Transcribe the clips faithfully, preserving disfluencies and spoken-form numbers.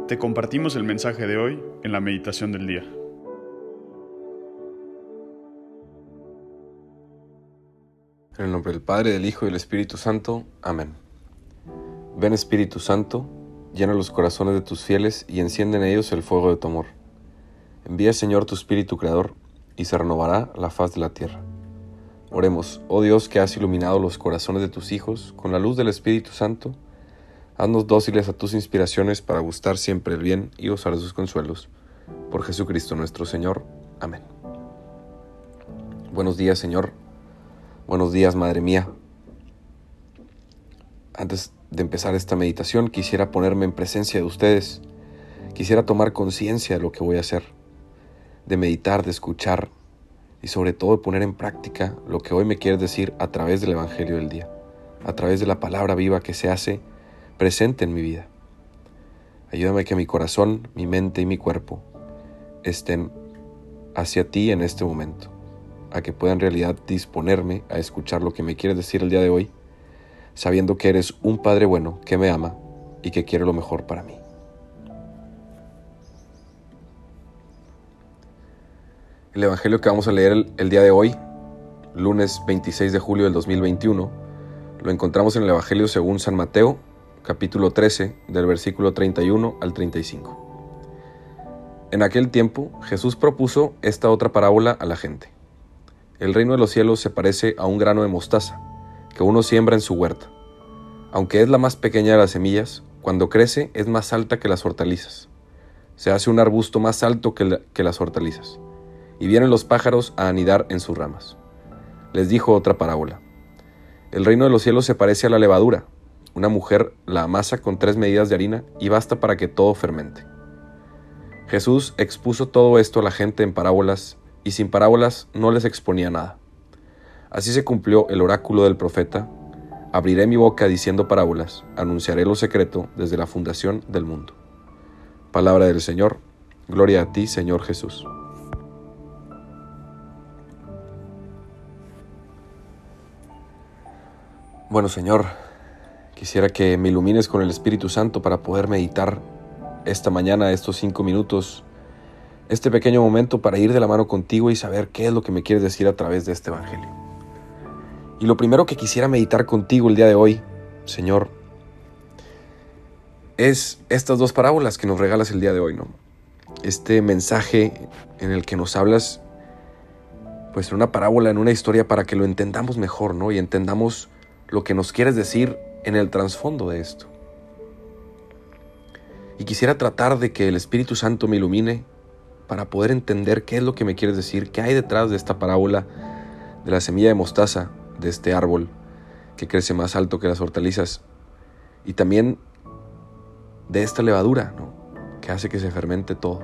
Te compartimos el mensaje de hoy en la meditación del día. En el nombre del Padre, del Hijo y del Espíritu Santo. Amén. Ven, Espíritu Santo, llena los corazones de tus fieles y enciende en ellos el fuego de tu amor. Envía, Señor, tu Espíritu Creador, y se renovará la faz de la tierra. Oremos, oh Dios, que has iluminado los corazones de tus hijos con la luz del Espíritu Santo. Haznos dóciles a tus inspiraciones para gustar siempre el bien y gozar de sus consuelos. Por Jesucristo nuestro Señor. Amén. Buenos días, Señor. Buenos días, Madre mía. Antes de empezar esta meditación, quisiera ponerme en presencia de ustedes. Quisiera tomar conciencia de lo que voy a hacer, de meditar, de escuchar y sobre todo de poner en práctica lo que hoy me quieres decir a través del Evangelio del día, a través de la palabra viva que se hace presente en mi vida. Ayúdame a que mi corazón, mi mente y mi cuerpo estén hacia ti en este momento, a que pueda en realidad disponerme a escuchar lo que me quieres decir el día de hoy, sabiendo que eres un Padre bueno que me ama y que quiere lo mejor para mí. El Evangelio que vamos a leer el, el día de hoy, lunes veintiséis de julio del dos mil veintiuno, lo encontramos en el Evangelio según San Mateo, capítulo trece, del versículo treinta y uno al treinta y cinco. En aquel tiempo, Jesús propuso esta otra parábola a la gente. El reino de los cielos se parece a un grano de mostaza, que uno siembra en su huerta. Aunque es la más pequeña de las semillas, cuando crece es más alta que las hortalizas. Se hace un arbusto más alto que, la, que las hortalizas, y vienen los pájaros a anidar en sus ramas. Les dijo otra parábola. El reino de los cielos se parece a la levadura. Una mujer la amasa con tres medidas de harina y basta para que todo fermente. Jesús expuso todo esto a la gente en parábolas, y sin parábolas no les exponía nada. Así se cumplió el oráculo del profeta: abriré mi boca diciendo parábolas, anunciaré lo secreto desde la fundación del mundo. Palabra del Señor. Gloria a ti, Señor Jesús. Bueno, Señor, quisiera que me ilumines con el Espíritu Santo para poder meditar esta mañana, estos cinco minutos, este pequeño momento para ir de la mano contigo y saber qué es lo que me quieres decir a través de este Evangelio. Y lo primero que quisiera meditar contigo el día de hoy, Señor, es estas dos parábolas que nos regalas el día de hoy, ¿no? Este mensaje en el que nos hablas, pues en una parábola, en una historia, para que lo entendamos mejor, ¿no? Y entendamos lo que nos quieres decir en el trasfondo de esto. Y quisiera tratar de que el Espíritu Santo me ilumine para poder entender qué es lo que me quieres decir, qué hay detrás de esta parábola de la semilla de mostaza, de este árbol que crece más alto que las hortalizas, y también de esta levadura, ¿no?, que hace que se fermente todo.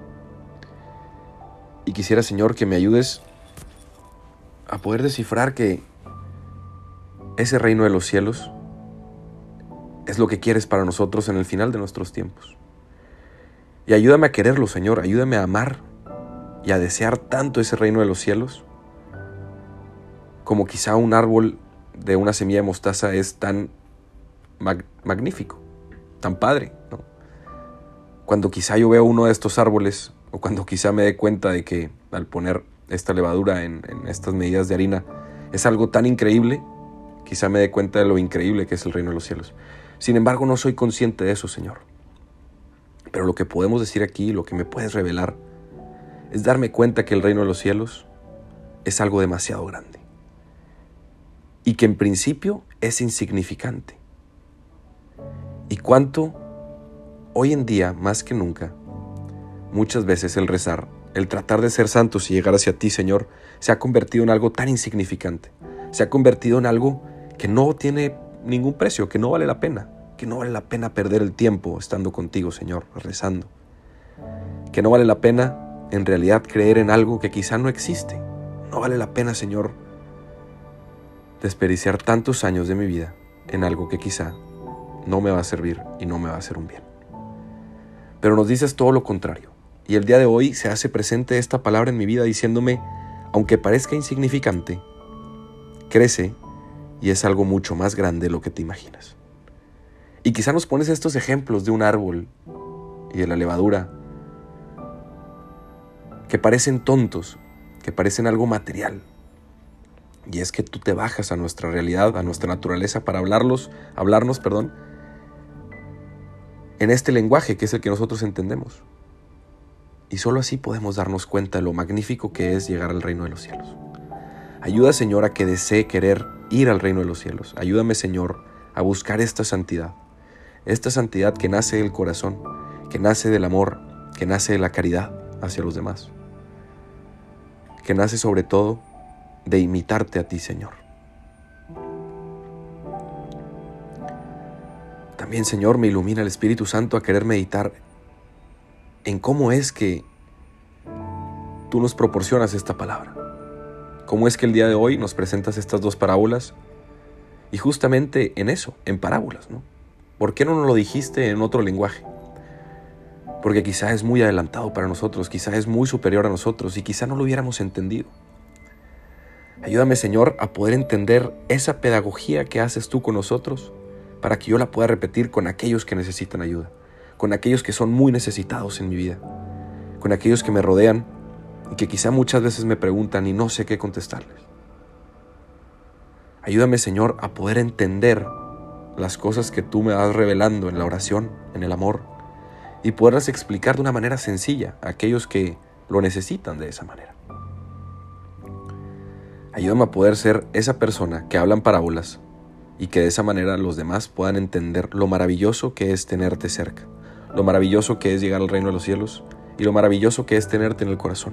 Y quisiera, Señor, que me ayudes a poder descifrar que ese reino de los cielos es lo que quieres para nosotros en el final de nuestros tiempos. Y ayúdame a quererlo, Señor, ayúdame a amar y a desear tanto ese reino de los cielos, como quizá un árbol de una semilla de mostaza es tan mag- magnífico, tan padre, ¿no? Cuando quizá yo veo uno de estos árboles, o cuando quizá me dé cuenta de que al poner esta levadura en, en estas medidas de harina es algo tan increíble, quizá me dé cuenta de lo increíble que es el reino de los cielos. Sin embargo, no soy consciente de eso, Señor. Pero lo que podemos decir aquí, lo que me puedes revelar, es darme cuenta que el reino de los cielos es algo demasiado grande. Y que en principio es insignificante. Y cuánto, hoy en día, más que nunca, muchas veces el rezar, el tratar de ser santos y llegar hacia ti, Señor, se ha convertido en algo tan insignificante. Se ha convertido en algo que no tiene ningún precio, que no vale la pena, que no vale la pena perder el tiempo estando contigo, Señor, rezando. Que no vale la pena, en realidad, creer en algo que quizá no existe. No vale la pena, Señor, desperdiciar tantos años de mi vida en algo que quizá no me va a servir y no me va a hacer un bien. Pero nos dices todo lo contrario. Y el día de hoy se hace presente esta palabra en mi vida diciéndome, aunque parezca insignificante, crece y es algo mucho más grande de lo que te imaginas. Y quizá nos pones estos ejemplos de un árbol y de la levadura, que parecen tontos, que parecen algo material. Y es que tú te bajas a nuestra realidad, a nuestra naturaleza para hablarlos, hablarnos, perdón, en este lenguaje que es el que nosotros entendemos. Y solo así podemos darnos cuenta de lo magnífico que es llegar al reino de los cielos. Ayuda, Señor, a que desee querer ir al reino de los cielos. Ayúdame, Señor, a buscar esta santidad. Esta santidad que nace del corazón, que nace del amor, que nace de la caridad hacia los demás. Que nace sobre todo de imitarte a ti, Señor. También, Señor, me ilumina el Espíritu Santo a querer meditar en cómo es que tú nos proporcionas esta palabra. Cómo es que el día de hoy nos presentas estas dos parábolas y justamente en eso, en parábolas, ¿no? ¿Por qué no nos lo dijiste en otro lenguaje? Porque quizá es muy adelantado para nosotros, quizá es muy superior a nosotros y quizá no lo hubiéramos entendido. Ayúdame, Señor, a poder entender esa pedagogía que haces tú con nosotros para que yo la pueda repetir con aquellos que necesitan ayuda, con aquellos que son muy necesitados en mi vida, con aquellos que me rodean y que quizá muchas veces me preguntan y no sé qué contestarles. Ayúdame, Señor, a poder entender las cosas que tú me vas revelando en la oración, en el amor, y poderlas explicar de una manera sencilla a aquellos que lo necesitan de esa manera. Ayúdame a poder ser esa persona que habla en parábolas y que de esa manera los demás puedan entender lo maravilloso que es tenerte cerca, lo maravilloso que es llegar al reino de los cielos y lo maravilloso que es tenerte en el corazón.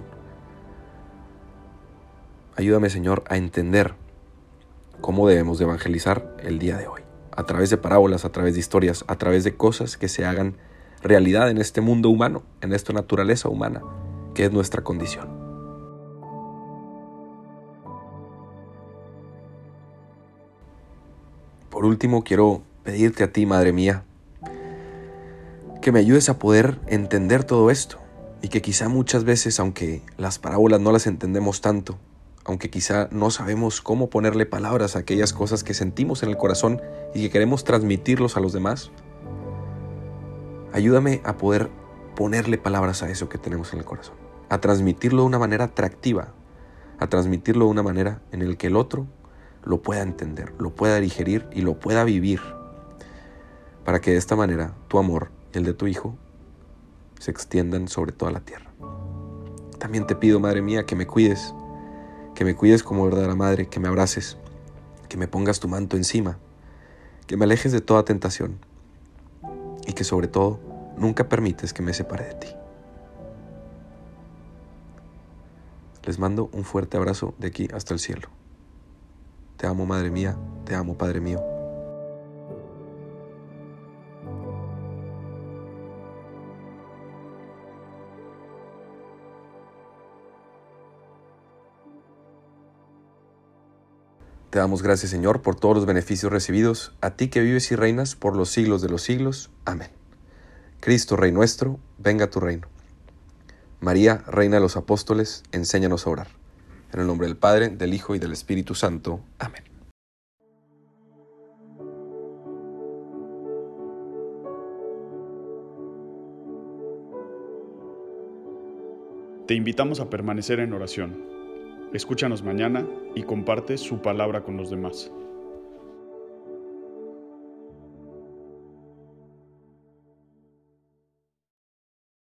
Ayúdame, Señor, a entender cómo debemos de evangelizar el día de hoy, a través de parábolas, a través de historias, a través de cosas que se hagan realidad en este mundo humano, en esta naturaleza humana, que es nuestra condición. Por último, quiero pedirte a ti, Madre mía, que me ayudes a poder entender todo esto y que quizá muchas veces, aunque las parábolas no las entendemos tanto, aunque quizá no sabemos cómo ponerle palabras a aquellas cosas que sentimos en el corazón y que queremos transmitirlos a los demás, ayúdame a poder ponerle palabras a eso que tenemos en el corazón, a transmitirlo de una manera atractiva, a transmitirlo de una manera en la que el otro lo pueda entender, lo pueda digerir y lo pueda vivir, para que de esta manera tu amor y el de tu Hijo se extiendan sobre toda la tierra. También te pido, Madre mía, que me cuides, que me cuides como verdadera madre, que me abraces, que me pongas tu manto encima, que me alejes de toda tentación y que sobre todo nunca permites que me separe de ti. Les mando un fuerte abrazo de aquí hasta el cielo. Te amo, Madre mía, te amo, Padre mío. Te damos gracias, Señor, por todos los beneficios recibidos, a ti que vives y reinas por los siglos de los siglos. Amén. Cristo, Rey nuestro, venga a tu reino. María, Reina de los Apóstoles, enséñanos a orar. En el nombre del Padre, del Hijo y del Espíritu Santo. Amén. Te invitamos a permanecer en oración. Escúchanos mañana y comparte su palabra con los demás.